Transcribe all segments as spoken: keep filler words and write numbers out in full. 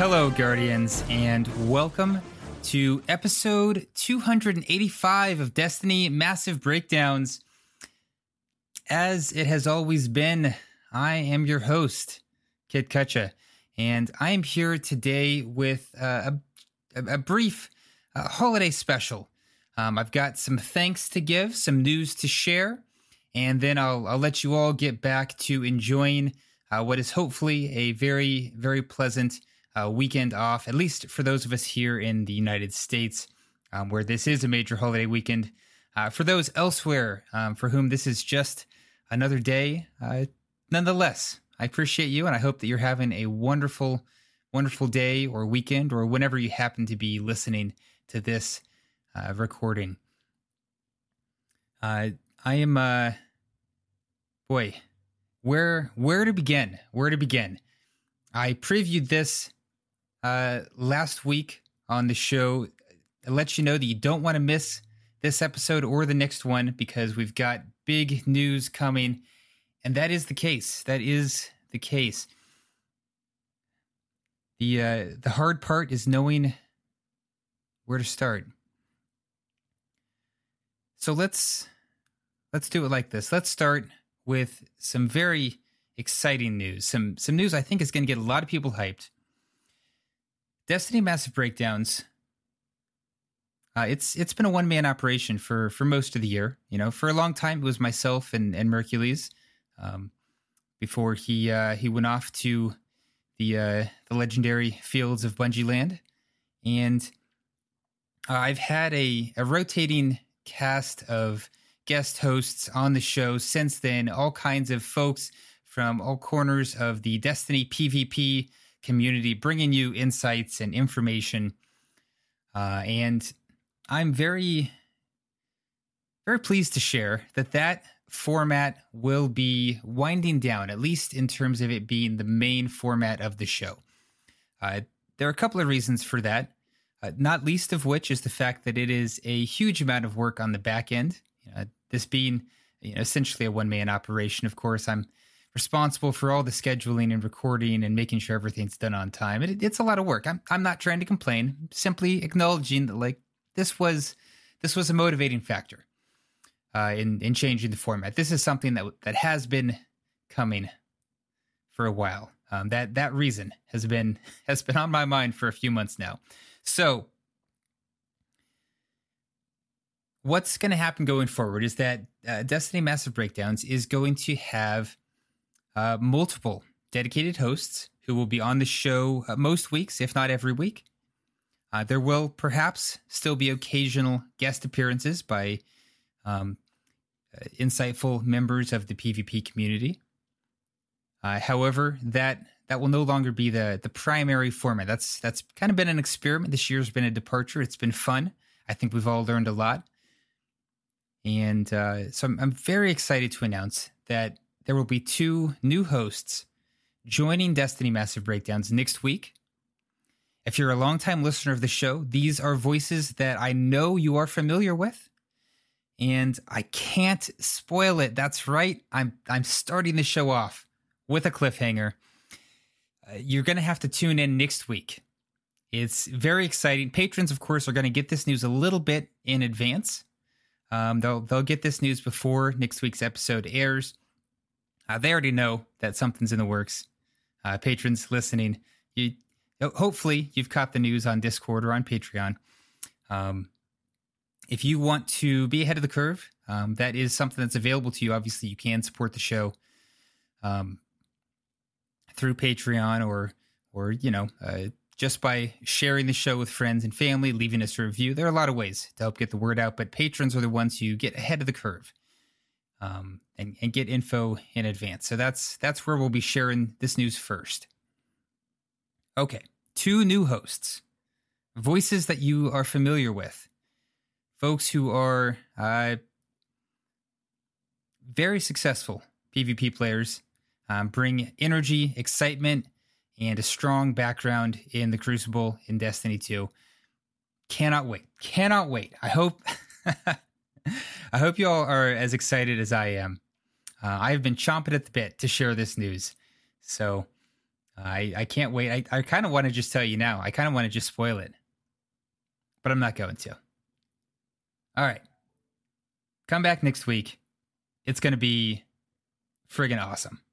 Hello, Guardians, and welcome to episode two hundred eighty-five of Destiny Massive Breakdowns. As it has always been, I am your host, Kid Kutcha, and I am here today with uh, a, a brief uh, holiday special. Um, I've got some thanks to give, some news to share, and then I'll, I'll let you all get back to enjoying uh, what is hopefully a very, very pleasant uh, weekend off, at least for those of us here in the United States, um, where this is a major holiday weekend. Uh, for those elsewhere um, for whom this is just another day, uh, nonetheless, I appreciate you, and I hope that you're having a wonderful, wonderful day or weekend, or whenever you happen to be listening to this uh, recording. Uh, I am, uh, boy, where where to begin? Where to begin? I previewed this uh, last week on the show. I'll let you know that you don't want to miss this episode or the next one because we've got big news coming, and that is the case. That is the case. The uh, the hard part is knowing where to start. So let's let's do it like this. Let's start with some very exciting news. Some some news I think is going to get a lot of people hyped. Destiny Massive Breakdowns. Uh, it's it's been a one man operation for for most of the year. You know, for a long time it was myself and and Mercules. Um, before he uh, he went off to the uh, the legendary fields of Bungie Land, and uh, I've had a a rotating cast of guest hosts on the show since then. All kinds of folks from all corners of the Destiny PvP community, bringing you insights and information. Uh, and I'm very, very pleased to share that that format will be winding down, at least in terms of it being the main format of the show. Uh, there are a couple of reasons for that, uh, not least of which is the fact that it is a huge amount of work on the back end. Uh, this being, you know, essentially a one-man operation. Of course, I'm responsible for all the scheduling and recording and making sure everything's done on time. It, it's a lot of work. I'm I'm not trying to complain. I'm simply acknowledging that like this was this was a motivating factor uh, in in changing the format. This is something that that has been coming for a while. Um, that that reason has been has been on my mind for a few months now. So what's going to happen going forward is that uh, Destiny Massive Breakdowns is going to have uh, multiple dedicated hosts who will be on the show uh, most weeks, if not every week. Uh, there will perhaps still be occasional guest appearances by um, uh, insightful members of the PvP community. Uh, however, that that will no longer be the the primary format. That's that's kind of been an experiment. This year's been a departure. It's been fun. I think we've all learned a lot. And uh, so I'm, I'm very excited to announce that there will be two new hosts joining Destiny Massive Breakdowns next week. If you're a longtime listener of the show, these are voices that I know you are familiar with, and I can't spoil it. That's right. I'm I'm starting the show off with a cliffhanger. Uh, you're going to have to tune in next week. It's very exciting. Patrons, of course, are going to get this news a little bit in advance. Um, they'll they'll get this news before next week's episode airs. Uh, they already know that something's in the works. Uh, patrons listening, you hopefully you've caught the news on Discord or on Patreon. Um, if you want to be ahead of the curve, um, that is something that's available to you. Obviously, you can support the show um, through Patreon or or you know uh, just by sharing the show with friends and family, leaving us a review. There are a lot of ways to help get the word out, but patrons are the ones who get ahead of the curve. Um, and, and get info in advance. So that's that's where we'll be sharing this news first. Okay, two new hosts, voices that you are familiar with, folks who are uh, very successful PvP players, um, bring energy, excitement, and a strong background in the Crucible in Destiny two. Cannot wait. Cannot wait. I hope I hope you all are as excited as I am. Uh, I have been chomping at the bit to share this news. So I, I can't wait. I, I kind of want to just tell you now. I kind of want to just spoil it, but I'm not going to. All right. Come back next week. It's going to be friggin' awesome.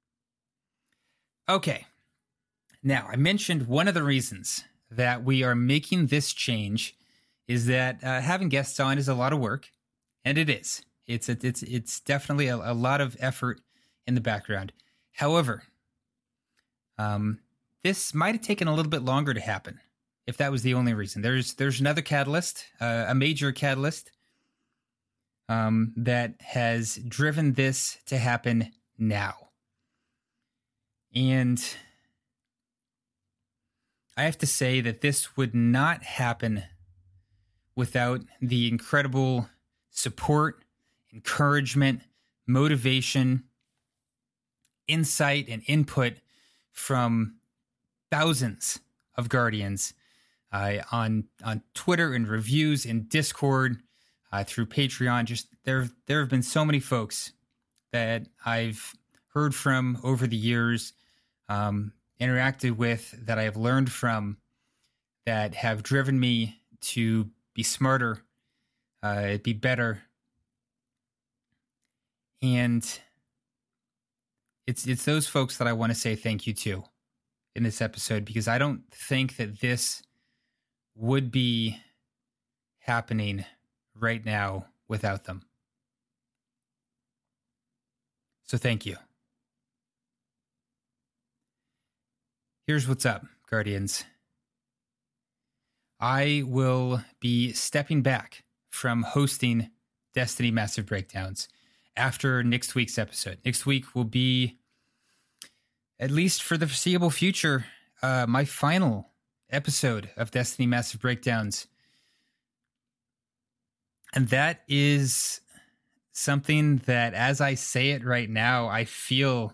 Okay. Now, I mentioned one of the reasons that we are making this change is that uh, having guests on is a lot of work, and it is. It's it's it's definitely a, a lot of effort in the background. However, um, this might have taken a little bit longer to happen if that was the only reason. There's there's another catalyst, uh, a major catalyst, um, that has driven this to happen now. And I have to say that this would not happen without the incredible support, encouragement, motivation, insight, and input from thousands of Guardians uh, on on Twitter and reviews in Discord, uh, through Patreon. Just there, there have been so many folks that I've heard from over the years, um, interacted with, that I have learned from, that have driven me to be smarter, uh, be better. And it's it's those folks that I want to say thank you to in this episode, because I don't think that this would be happening right now without them. So thank you. Here's what's up, Guardians. I will be stepping back from hosting Destiny Massive Breakdowns after next week's episode. Next week will be, at least for the foreseeable future, uh, my final episode of Destiny Massive Breakdowns. And that is something that, as I say it right now, I feel...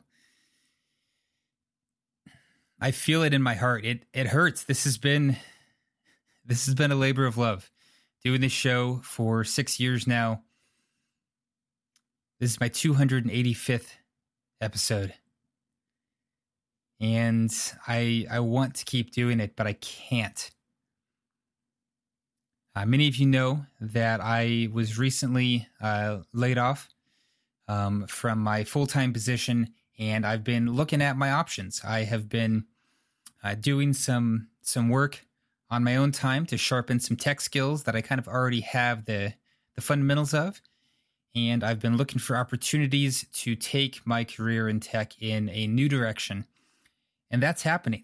I feel it in my heart. It it hurts. This has been this has been a labor of love. Doing this show for six years now. This is my two hundred eighty-fifth episode. And I I want to keep doing it, but I can't. Uh, many of you know that I was recently uh, laid off um, from my full-time position, and I've been looking at my options. I have been uh, doing some some work on my own time to sharpen some tech skills that I kind of already have the the fundamentals of. And I've been looking for opportunities to take my career in tech in a new direction. And that's happening.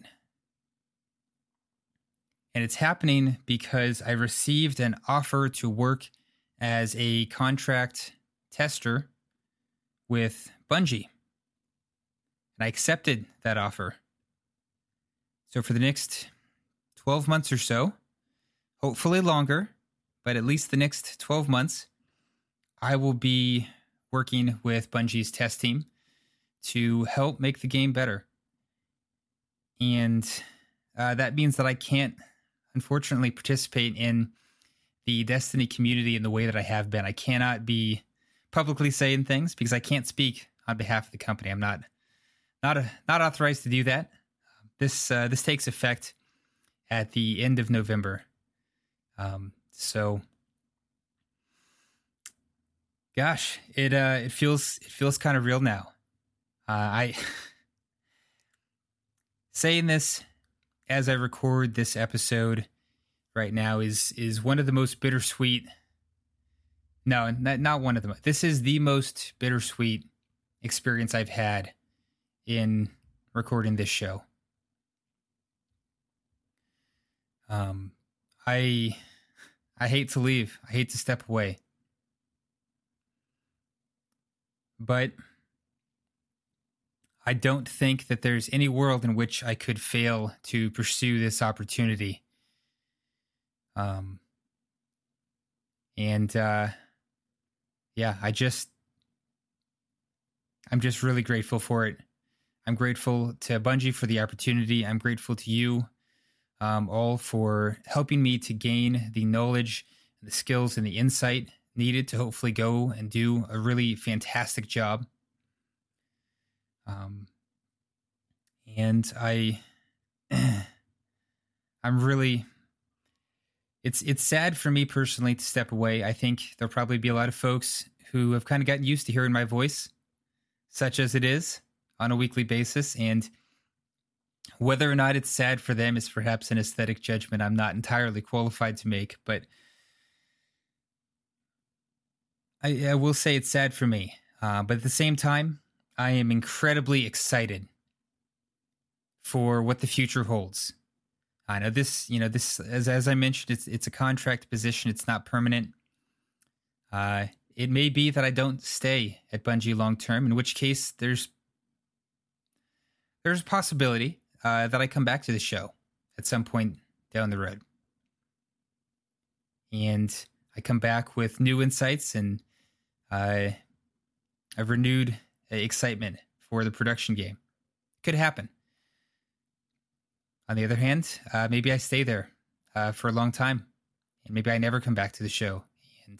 And it's happening because I received an offer to work as a contract tester with Bungie. And I accepted that offer. So for the next twelve months or so, hopefully longer, but at least the next twelve months, I will be working with Bungie's test team to help make the game better. And uh, that means that I can't, unfortunately, participate in the Destiny community in the way that I have been. I cannot be publicly saying things because I can't speak on behalf of the company. I'm not not a, not authorized to do that. This uh, this takes effect at the end of November. Um, so, gosh, it uh, it feels it feels kind of real now. Uh, I saying this as I record this episode right now is is one of the most bittersweet. No, not, not one of them. This is the most bittersweet experience I've had in recording this show. Um, I I hate to leave. I hate to step away. But I don't think that there's any world in which I could fail to pursue this opportunity. Um, and, uh, yeah, I just, I'm just really grateful for it. I'm grateful to Bungie for the opportunity. I'm grateful to you, um, all for helping me to gain the knowledge, the skills, and the insight needed to hopefully go and do a really fantastic job. Um, And I, I'm really, it's it's sad for me personally to step away. I think there'll probably be a lot of folks who have kind of gotten used to hearing my voice, such as it is, on a weekly basis. And whether or not it's sad for them is perhaps an aesthetic judgment I'm not entirely qualified to make. But I, I will say it's sad for me. Uh, but at the same time, I am incredibly excited for what the future holds. I know this, you know, this, as as I mentioned, it's it's a contract position. It's not permanent. Uh, it may be that I don't stay at Bungie long term, in which case there's there's a possibility uh, that I come back to the show at some point down the road, and I come back with new insights and uh, a renewed excitement for the production game. Could happen. On the other hand, uh, maybe I stay there uh, for a long time, and maybe I never come back to the show. And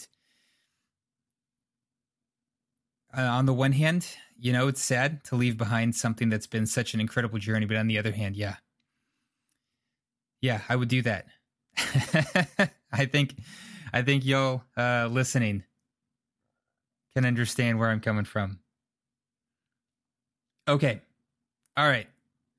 uh, on the one hand, you know, it's sad to leave behind something that's been such an incredible journey. But on the other hand, yeah, yeah, I would do that. I think, I think y'all uh, listening can understand where I'm coming from. Okay, all right.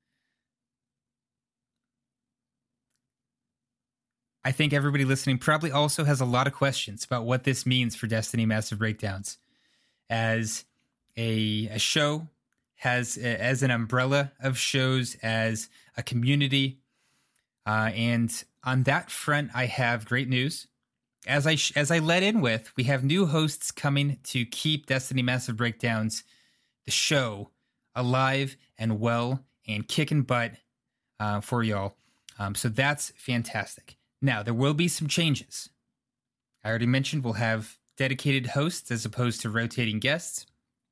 I think everybody listening probably also has a lot of questions about what this means for Destiny Massive Breakdowns. As a, a show, has as an umbrella of shows, as a community. Uh, and on that front, I have great news. As I as I led in with, we have new hosts coming to keep Destiny Massive Breakdowns, the show, alive and well and kicking butt uh, for y'all. Um, so that's fantastic. Now, there will be some changes. I already mentioned we'll have dedicated hosts as opposed to rotating guests.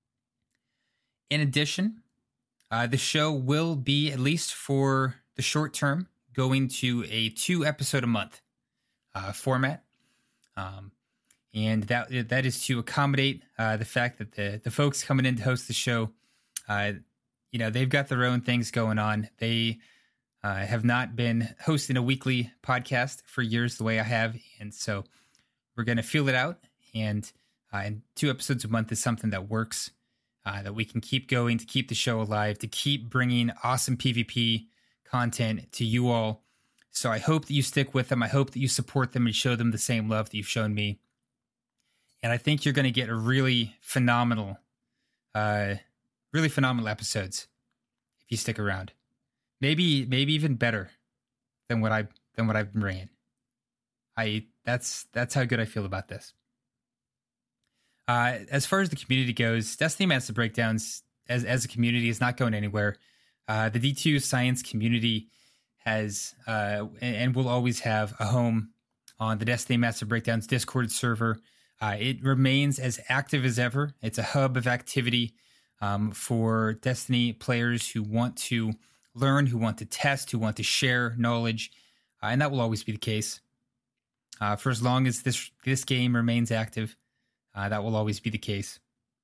In addition, uh, the show will be, at least for the short term, going to a two episode a month uh, format. Um, and that that is to accommodate uh, the fact that the, the folks coming in to host the show, uh, you know, they've got their own things going on. They I uh, have not been hosting a weekly podcast for years the way I have. And so we're going to feel it out. And, uh, and two episodes a month is something that works, uh, that we can keep going to keep the show alive, to keep bringing awesome PvP content to you all. So I hope that you stick with them. I hope that you support them and show them the same love that you've shown me. And I think you're going to get a really phenomenal, uh, really phenomenal episodes if you stick around. Maybe, maybe even better than what I than what I've been bringing. I that's that's how good I feel about this. Uh, as far as the community goes, Destiny Massive Breakdowns as as a community is not going anywhere. Uh, the D two Science community has uh, and, and will always have a home on the Destiny Massive Breakdowns Discord server. Uh, it remains as active as ever. It's a hub of activity um, for Destiny players who want to learn, who want to test, who want to share knowledge, uh, and that will always be the case. Uh, for as long as this this game remains active, uh, that will always be the case.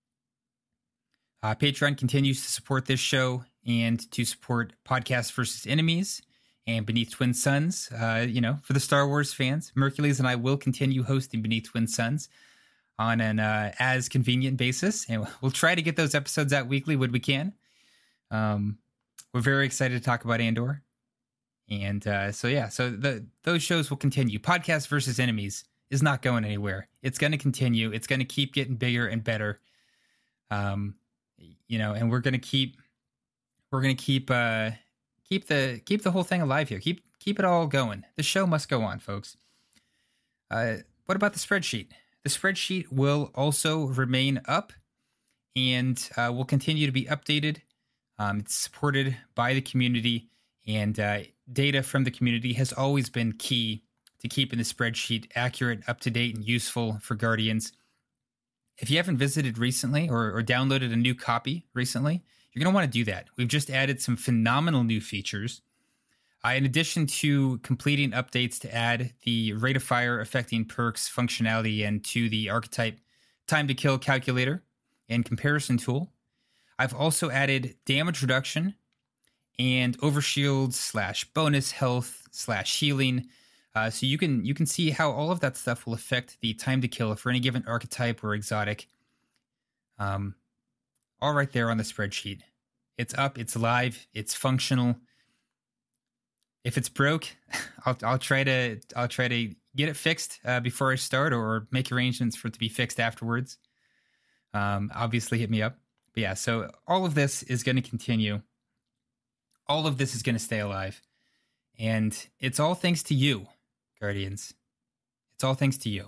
Uh, Patreon continues to support this show and to support Podcast versus Enemies and Beneath Twin Suns. Uh, you know, for the Star Wars fans, Mercules and I will continue hosting Beneath Twin Suns on an uh, as convenient basis, and we'll try to get those episodes out weekly when we can. Um, We're very excited to talk about Andor. And uh, so, yeah, so the those shows will continue. Podcast versus Enemies is not going anywhere. It's going to continue. It's going to keep getting bigger and better. Um, you know, and we're going to keep, we're going to keep, uh, keep the, keep the whole thing alive here. Keep, keep it all going. The show must go on, folks. Uh, what about the spreadsheet? The spreadsheet will also remain up and uh, will continue to be updated. Um, it's supported by the community, and uh, data from the community has always been key to keeping the spreadsheet accurate, up-to-date, and useful for Guardians. If you haven't visited recently or, or downloaded a new copy recently, you're going to want to do that. We've just added some phenomenal new features. Uh, in addition to completing updates to add the rate of fire affecting perks functionality and to the archetype time to kill calculator and comparison tool, I've also added damage reduction and overshield slash bonus health slash healing. Uh, so you can you can see how all of that stuff will affect the time to kill for any given archetype or exotic. Um, all right there on the spreadsheet. It's up, it's live, it's functional. If it's broke, I'll I'll try to I'll try to get it fixed uh, before I start, or make arrangements for it to be fixed afterwards. Um, obviously, hit me up. But yeah, so all of this is going to continue. All of this is going to stay alive, and it's all thanks to you, Guardians. It's all thanks to you.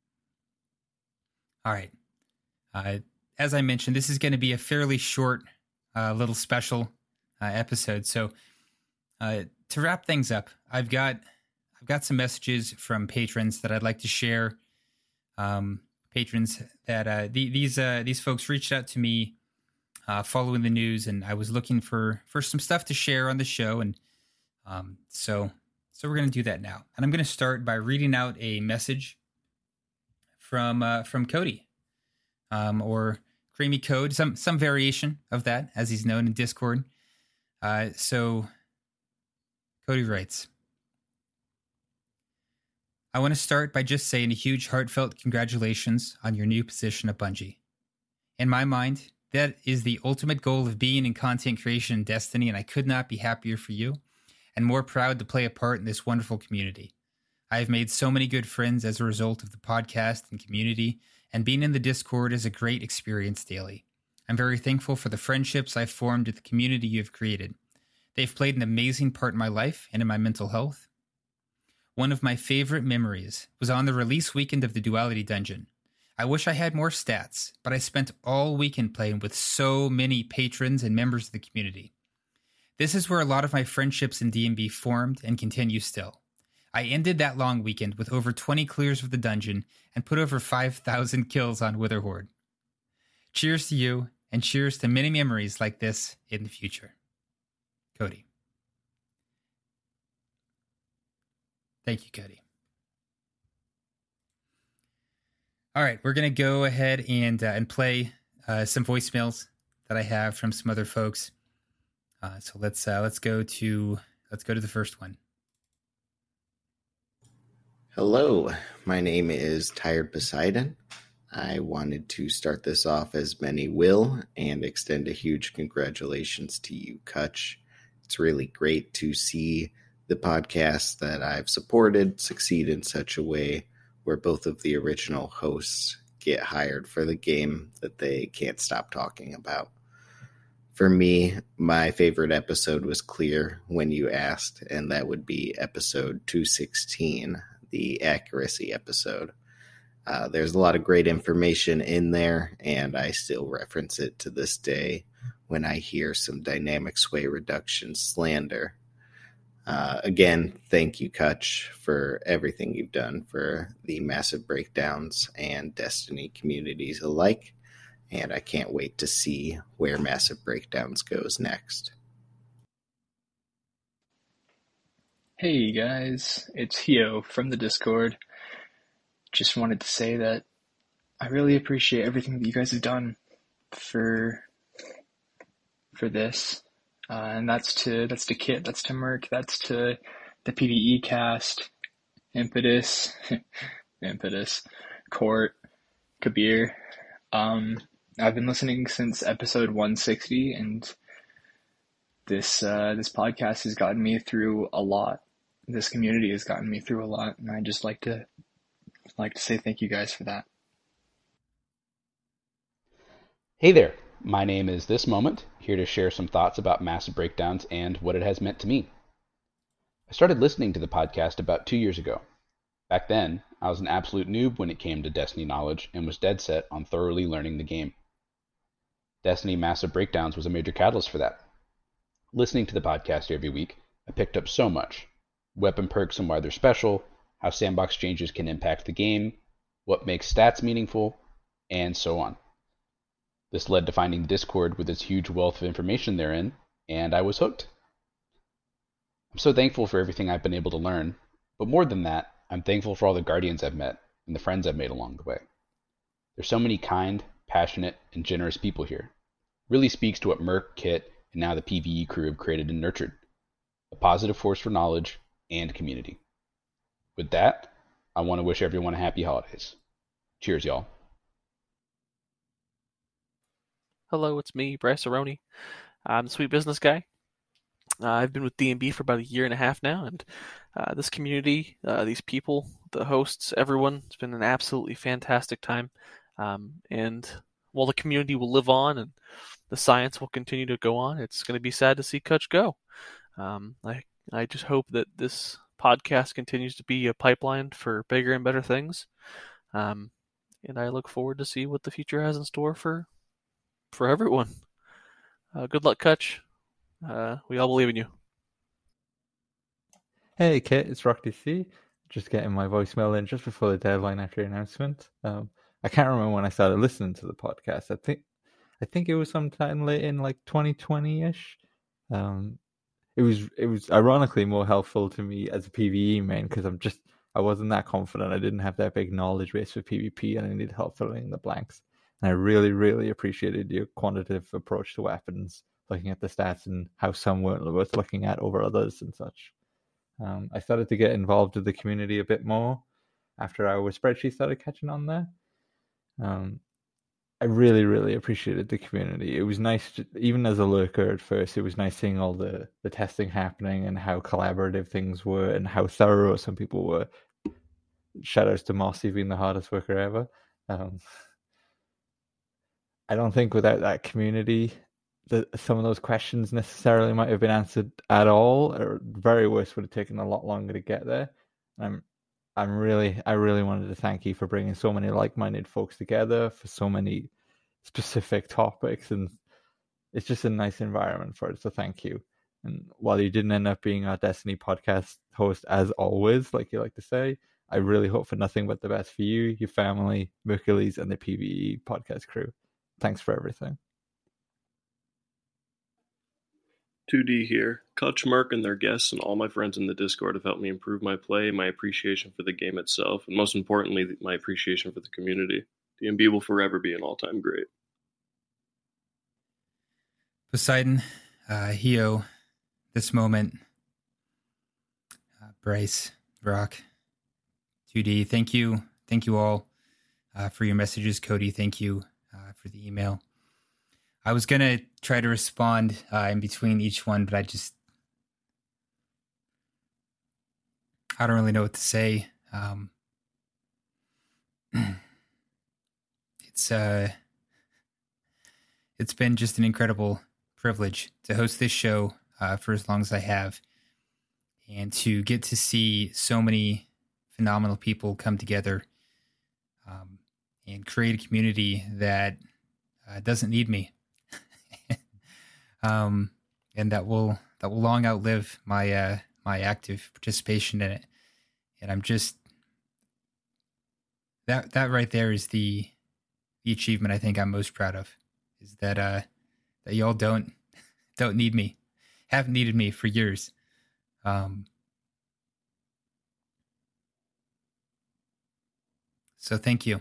All right. Uh, as I mentioned, this is going to be a fairly short, uh, little special uh, episode. So uh, to wrap things up, I've got I've got some messages from patrons that I'd like to share. Um, patrons that uh, the, these uh, these folks reached out to me uh, following the news, and I was looking for for some stuff to share on the show, and um, so so we're going to do that now. And I'm going to start by reading out a message from uh, from Cody, um, or Creamy Code, some some variation of that, as he's known in Discord. Uh, so Cody writes, I want to start by just saying a huge heartfelt congratulations on your new position at Bungie. In my mind, that is the ultimate goal of being in content creation in Destiny, and I could not be happier for you and more proud to play a part in this wonderful community. I have made so many good friends as a result of the podcast and community, and being in the Discord is a great experience daily. I'm very thankful for the friendships I've formed with the community you have created. They've played an amazing part in my life and in my mental health. One of my favorite memories was on the release weekend of the Duality Dungeon. I wish I had more stats, but I spent all weekend playing with so many patrons and members of the community. This is where a lot of my friendships in D and B formed and continue still. I ended that long weekend with over twenty clears of the dungeon and put over five thousand kills on Witherhoard. Cheers to you, and cheers to many memories like this in the future. Cody. Thank you, Cody. All right, we're going to go ahead and uh, and play uh, some voicemails that I have from some other folks. Uh, so let's uh, let's go to let's go to the first one. Hello, my name is Tired Poseidon. I wanted to start this off as many will and extend a huge congratulations to you, Kutch. It's really great to see the podcast that I've supported succeed in such a way where both of the original hosts get hired for the game that they can't stop talking about. For me, my favorite episode was Clear When You Asked, and that would be episode two sixteen, the accuracy episode. Uh, there's a lot of great information in there, and I still reference it to this day when I hear some dynamic sway reduction slander. Uh, again, thank you, Kutch, for everything you've done for the Massive Breakdowns and Destiny communities alike, and I can't wait to see where Massive Breakdowns goes next. Hey guys, it's Hio from the Discord. Just wanted to say that I really appreciate everything that you guys have done for for this. Uh, and that's to that's to Kit, that's to Merc, that's to the P V E cast, Impetus, Impetus, Court, Kabir. Um, I've been listening since episode one sixty, and this uh, this podcast has gotten me through a lot. This community has gotten me through a lot, and I just like to like to say thank you guys for that. Hey there. My name is This Moment, here to share some thoughts about Massive Breakdowns and what it has meant to me. I started listening to the podcast about two years ago. Back then, I was an absolute noob when it came to Destiny knowledge and was dead set on thoroughly learning the game. Destiny Massive Breakdowns was a major catalyst for that. Listening to the podcast every week, I picked up so much. Weapon perks and why they're special, how sandbox changes can impact the game, what makes stats meaningful, and so on. This led to finding Discord with its huge wealth of information therein, and I was hooked. I'm so thankful for everything I've been able to learn, but more than that, I'm thankful for all the Guardians I've met and the friends I've made along the way. There's so many kind, passionate, and generous people here. It really speaks to what Merc, Kit, and now the P V E crew have created and nurtured. A positive force for knowledge and community. With that, I want to wish everyone a happy holidays. Cheers, y'all. Hello, it's me, Bryce Aroni. I'm the Sweet Business Guy. Uh, I've been with D and B for about a year and a half now, and uh, this community, uh, these people, the hosts, everyone, it's been an absolutely fantastic time. Um, and while the community will live on and the science will continue to go on, it's going to be sad to see Kutch go. Um, I I just hope that this podcast continues to be a pipeline for bigger and better things. Um, and I look forward to see what the future has in store for for everyone. Uh, good luck, Kutch. Uh, we all believe in you. Hey, Kit, it's Rock D C. Just getting my voicemail in just before the deadline after the announcement. Um, I can't remember when I started listening to the podcast. I think, I think it was sometime late in like twenty twenty-ish. Um, it was, it was ironically more helpful to me as a PvE main because I'm just, I wasn't that confident. I didn't have that big knowledge base for PvP, and I needed help filling in the blanks. And I really, really appreciated your quantitative approach to weapons, looking at the stats and how some weren't worth looking at over others and such. Um, I started to get involved with the community a bit more after our spreadsheet started catching on there. Um, I really, really appreciated the community. It was nice, to, even as a lurker at first, it was nice seeing all the, the testing happening and how collaborative things were and how thorough some people were. Shout outs to Mossy being the hardest worker ever. Um, I don't think without that community that some of those questions necessarily might have been answered at all, or very worst would have taken a lot longer to get there. I'm, I'm really, I really wanted to thank you for bringing so many like-minded folks together for so many specific topics, and it's just a nice environment for it. So thank you. And while you didn't end up being our Destiny podcast host as always, like you like to say, I really hope for nothing but the best for you, your family, Mercules, and the P V E podcast crew. Thanks for everything. two D here. Kutch, Mark, and their guests and all my friends in the Discord have helped me improve my play, my appreciation for the game itself, and most importantly, my appreciation for the community. D and B will forever be an all-time great. Poseidon, uh, Hio, this moment, uh, Bryce, Rock, two D, thank you. Thank you all uh, for your messages. Cody, thank you uh, for the email. I was going to try to respond uh, in between each one, but I just, I don't really know what to say. Um, it's, uh, it's been just an incredible privilege to host this show uh, for as long as I have, and to get to see so many phenomenal people come together um, and create a community that uh, doesn't need me. Um, and that will that will long outlive my uh, my active participation in it. And I'm just that that right there is the the achievement I think I'm most proud of, is that uh, that y'all don't don't need me, haven't needed me for years. Um, so thank you.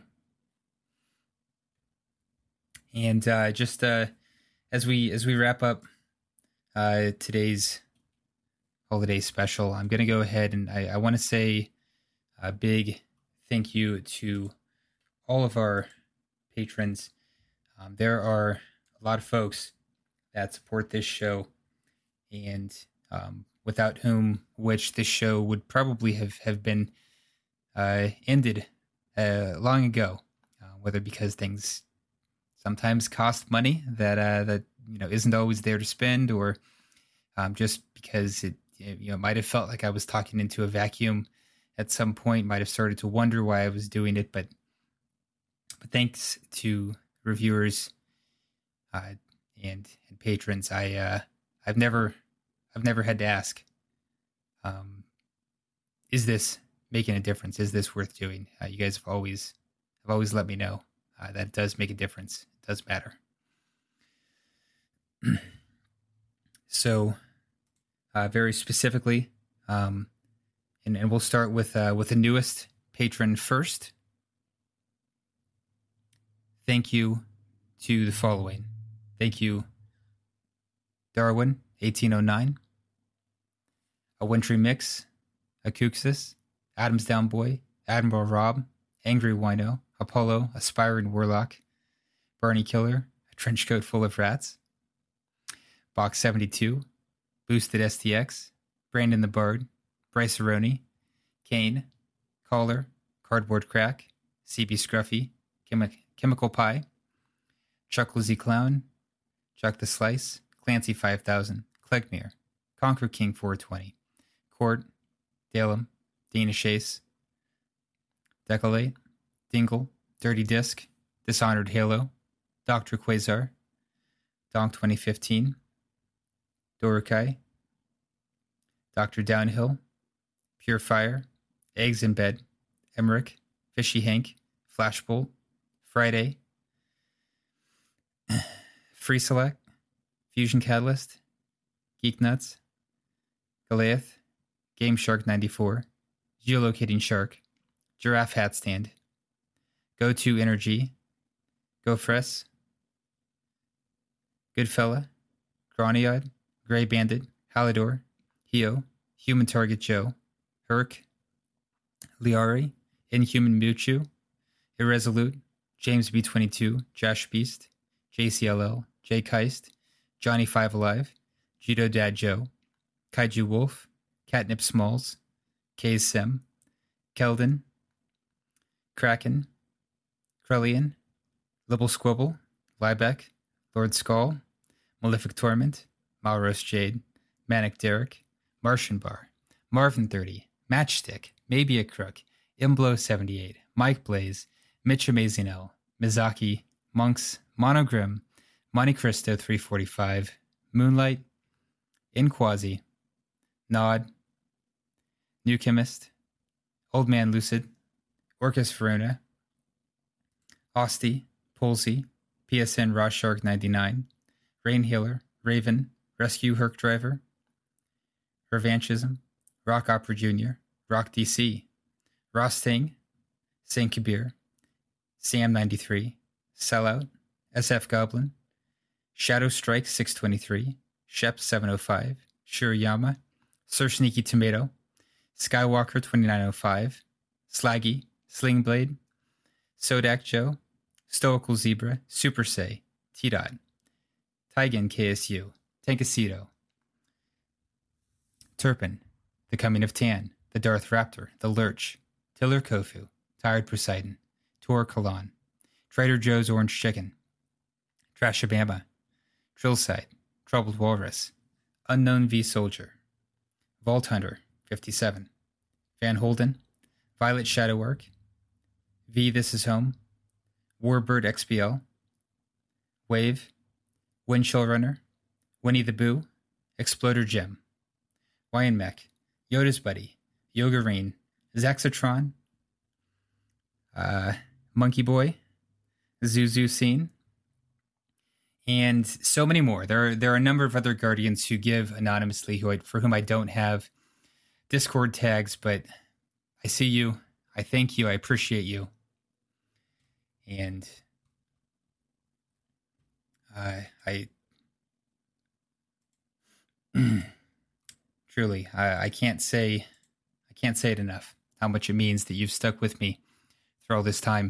And uh, just uh. As we as we wrap up uh, today's holiday special, I'm going to go ahead and I, I want to say a big thank you to all of our patrons. Um, there are a lot of folks that support this show, and um, without whom which this show would probably have, have been uh, ended uh, long ago, uh, whether because things sometimes cost money that uh, that you know isn't always there to spend, or um, just because it you know might have felt like I was talking into a vacuum at some point, might have started to wonder why I was doing it. But but thanks to reviewers uh, and and patrons, I uh, I've never I've never had to ask, um, is this making a difference? Is this worth doing? Uh, you guys have always have always let me know uh, that it does make a difference. Does matter. So, uh, very specifically, um, and, and we'll start with uh, with the newest patron first. Thank you to the following. Thank you, Darwin, eighteen oh nine. A Wintry Mix, Akuxis, Adams Down Boy, Admiral Rob, Angry Wino, Apollo, Aspiring Warlock, Barney Killer, A Trenchcoat Full of Rats, Box seventy-two, Boosted S T X, Brandon the Bard, Bryce Aroni, Kane, Caller, Cardboard Crack, C B Scruffy, Chemi- Chemical Pie, Chuck Lizzie Clown, Chuck the Slice, Clancy five thousand, Clegmere, Conquer King four twenty, Court, Dalem, Dana Chase, Decolate, Dingle, Dirty Disc, Dishonored Halo, Doctor Quasar, Donk twenty fifteen, Dorukai, Doctor Downhill, Pure Fire, Eggs in Bed, Emmerich, Fishy Hank, Flashbolt, Friday, Free Select, Fusion Catalyst, Geek Nuts, Goliath, Game Shark ninety-four, Geolocating Shark, Giraffe Hat Stand, Go To Energy, Gofres, Goodfella, Groniod, Grey Bandit, Halidor, Hio, Human Target Joe, Herc, Liari, Inhuman Mewtwo, Irresolute, James B twenty-two, Josh Beast, J C L L, Jay Keist, Johnny Five Alive, Judo Dad Joe, Kaiju Wolf, Catnip Smalls, Kay Sim, Keldon, Kraken, Krellian, Libble Squibble, Liebeck, Lord Skull, Malefic Torment, Malros Jade, Manic Derek, Martian Bar, Marvin thirty, Matchstick, Maybe a Crook, Imblo seventy-eight, Mike Blaze, Mitch Amazing L, Mizaki, Monks, Monogrim, Monte Cristo three forty-five, Moonlight, Inquasi, Nod, New Chemist, Old Man Lucid, Orcus Verona, Osty, Polsey, P S N Raw Shark ninety-nine, Rain Healer, Raven, Rescue Herc Driver, Revanchism, Rock Opera Junior, Rock D C, Ross Ting, Saint Kabir, Sam ninety-three, Sellout, S F Goblin, Shadow Strike six twenty-three, Shep seven oh five, Shuriyama, Sir Sneaky Tomato, Skywalker twenty-nine oh five, Slaggy, Slingblade, Sodak Joe, Stoical Zebra, Super Say, T-Dot, Taigen K S U, Tankacito, Turpin, The Coming of Tan, The Darth Raptor, The Lurch, Tiller Kofu, Tired Poseidon, Tor Kalan, Trader Joe's Orange Chicken, Trashabama, Drillside, Troubled Walrus, Unknown V Soldier, Vault Hunter, fifty-seven, Van Holden, Violet Shadow Arc, V This Is Home, Warbird X B L, Wave, Windchill Runner, Winnie the Boo, Exploder Gem, Wyan Mech, Yoda's Buddy, Yogarine, Zaxotron, uh, Monkey Boy, Zuzu Scene, and so many more. There are, there are a number of other Guardians who give anonymously who I, for whom I don't have Discord tags, but I see you. I thank you. I appreciate you. And uh, I truly, I, I can't say, I can't say it enough how much it means that you've stuck with me through all this time.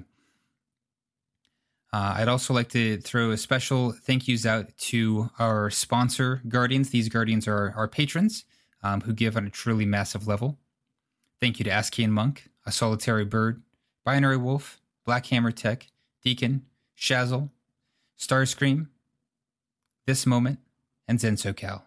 Uh, I'd also like to throw a special thank yous out to our sponsor Guardians. These Guardians are our patrons um, who give on a truly massive level. Thank you to Askian Monk, A Solitary Bird, Binary Wolf, Black Hammer Tech, Deacon, Shazzle, Starscream, This Moment, and ZenSoCal.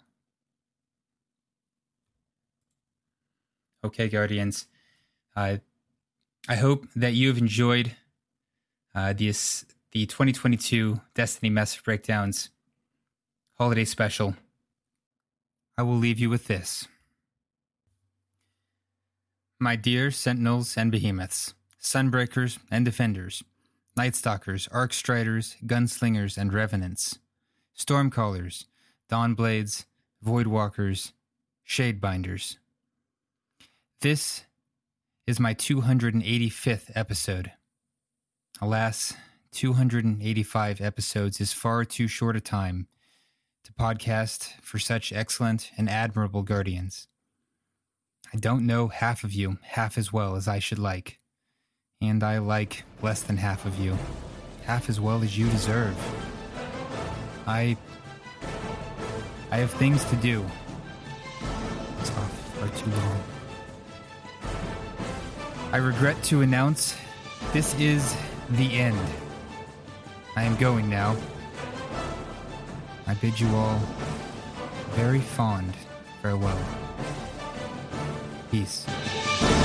Okay, Guardians. Uh, I hope that you've enjoyed uh, this, the twenty twenty-two Destiny Massive Breakdowns holiday special. I will leave you with this. My dear Sentinels and Behemoths, Sunbreakers and Defenders, Nightstalkers, Arkstriders, Gunslingers and Revenants, Stormcallers, Dawnblades, Voidwalkers, Shadebinders. This is my two hundred eighty-fifth episode. Alas, two hundred eighty-five episodes is far too short a time to podcast for such excellent and admirable guardians. I don't know half of you half as well as I should like, and I like less than half of you half as well as you deserve. I... I have things to do. It's off for too long. I regret to announce this is the end. I am going now. I bid you all very fond farewell. Peace.